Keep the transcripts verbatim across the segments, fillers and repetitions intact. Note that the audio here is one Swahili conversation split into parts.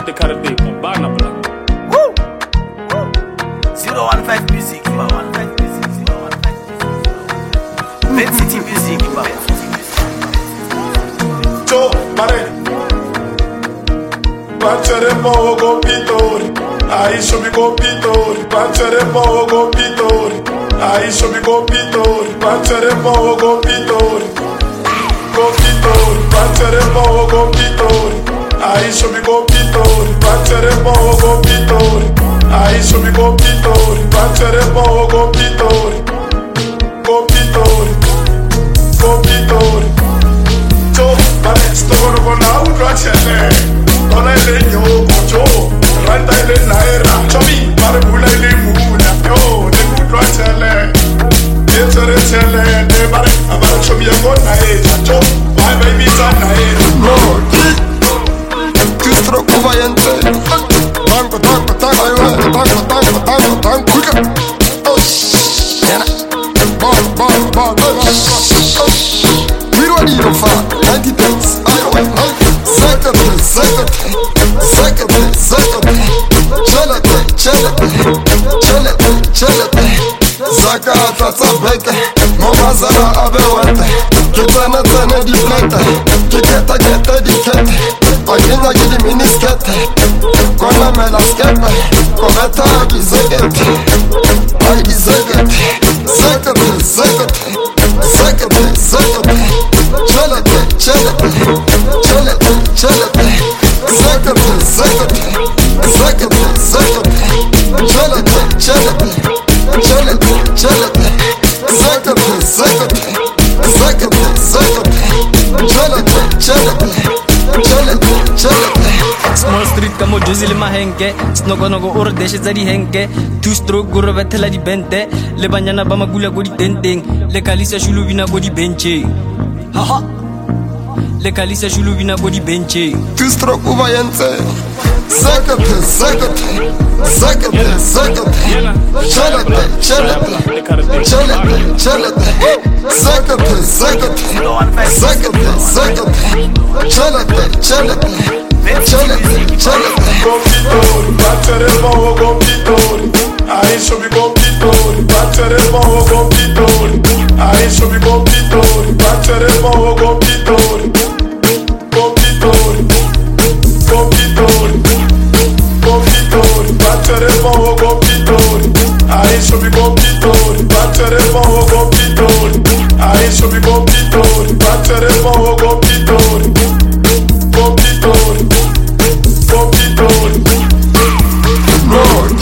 the Caribbean, Bana Black. Woo! zero one five music, zero one five music, zero one five music. City music, Joe, Mare. Bachere mo go pitori, I show me go pitori. Bachere mo go pitori, I show me go pitori. Bachere mo go pitori, go pitori. Bachere mo go pitori, I show me go pitori. Bachere mo go pitori, I show me go pitori. Bachere mo go pitori, go pitori, go pitori. Joe, Mare, sto con la ucraciale. Ona ile nyoko, randa ile naira, chomi, mare bula ile muna, yo, ne kudwa chele, etere chele, ne mare, amara chomi ya kona eja, cho, my baby sa naira. No, tu stroke over yente, tango, tango, tango, tango, tango, tango, tango, quicker. Oh, yeah, ball, ball, ball, ball, we don't need no fun, ninety pence, I don't want second, second, second, second, chelete, chelete, chelete, chelete, zakata tabete, momazara abewete, kitana tana di plete, kiketa keta di kete, agina gidi miniskete, kona mela skepe, kometa agi zegete, agi zegete, second, second, second, second, chelete, chelete, chelete, chelete, second, second, second, second, chelete, chelete, chelete, chelete, second, second, second, second, chelete, chelete, chelete, chelete. Small street kamo juzili mahenke, snoko noko oro deshe zadi henke, two stroke guru vetela di bente, le banyana bama gula go di tenteng, le kalisa shulu vina go di benche. Haha. Le kalisa shulu vina go di benche. Two stroke over yente. Second, second, second, second, chelete, chelete, chelete, chelete, second, second, second, second, chelete, chelete, chelete, chelete. Go pitori, bachere mo go pitori, I show me go pitori. Bachere mo go pitori, I show me go pitori. Bachere mo go pitori, go pitori, go pitori. Bachere mo go pitori, I show me go pitori. Bachere mo go pitori, I show me go pitori. Bachere mo go pitori, go pitori, go pitori. No,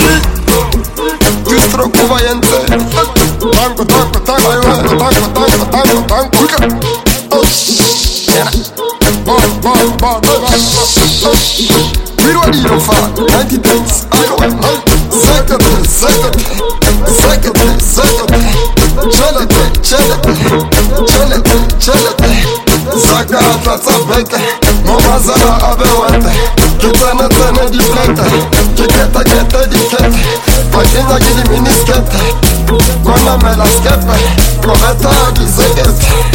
tu stroke over yente, tango, tango, tango, tango, tango, tango, tango, quicker. Oh, yeah, ball, ball, ball, ball. We don't need no fun, ninety pence, I don't want second, second, second, second, chelete, chelete, chelete, chelete, zakata tabete, momazara abewete, kitana tana di plete, kiketa keta di kete, agina gidi miniskete, kona mela skepe, kometa agi zegete.